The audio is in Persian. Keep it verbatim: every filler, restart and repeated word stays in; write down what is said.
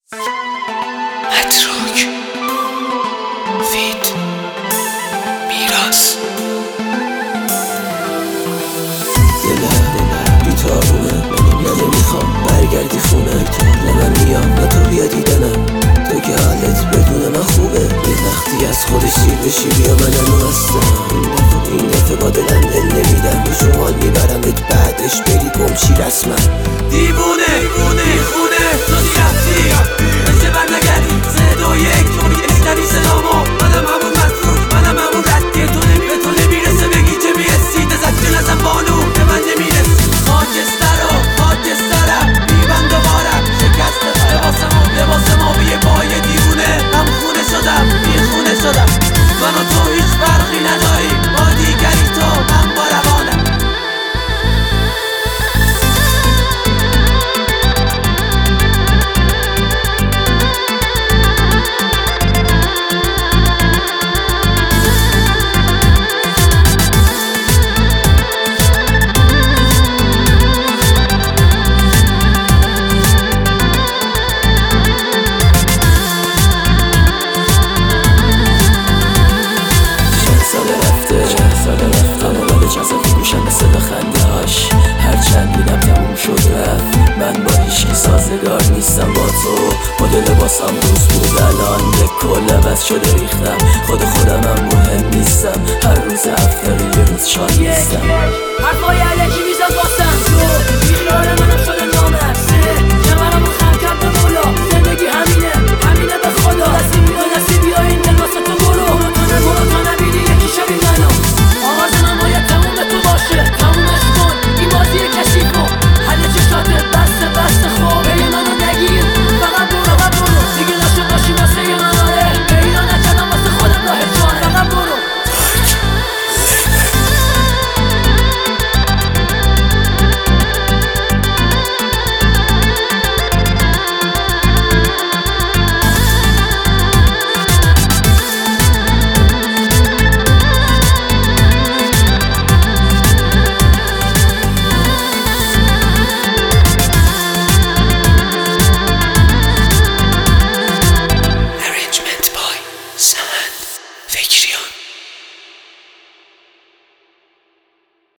متروک فید میراث دلم بیتارونه نه نمیخوام برگردی خونه نه من میام نه تو بیا دیدنم تو که حالت بدون من خوبه یه وقتی از خودش سیر بشی بیا منم هستم این دفعه با دلم دل نمیدم به شمال میبرمت بعدش بری گمشی رسما دیوونه دیخونه تو دیرفتی مثل بر نگردی سه دو یک تو میشنوی صدامو منم همون متروک منم همون ردیه تو نمی به تو نمیرسه بگی چه میرسی دزد جن ازم بانو به من نمیرسی خاکسترا خاکسترم بیبم دوبارم شکست لباسم و لباسم آبیه پای دیوونه هم خونه شدم بیخونه شدم من و تو هیچ فرقی نداریم با دیگری تو من با روانم هرچند میدم تموم شد رفت من با هیچی سازگار نیستم با تو مدل لباسم روز بود الان به کل عوض شده ریختم خود خودم هم مهم نیستم هر روز هفته رو یه روز شاد نیستم حرفای علکی میزد واسم